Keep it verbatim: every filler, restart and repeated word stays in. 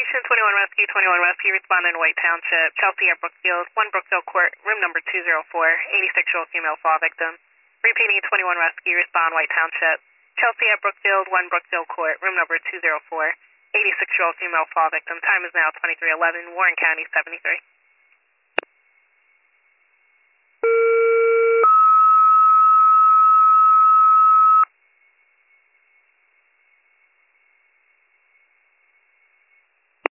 Station twenty-one Rescue, twenty-one Rescue, responding to White Township, Chelsea at Brookfield, one Brookfield Court, room number two oh four, eighty-six-year-old female fall victim. Repeating twenty-one Rescue, respond White Township, Chelsea at Brookfield, one Brookfield Court, room number two oh four, eighty-six-year-old female fall victim. Time is now twenty-three eleven, Warren County, seventy-three.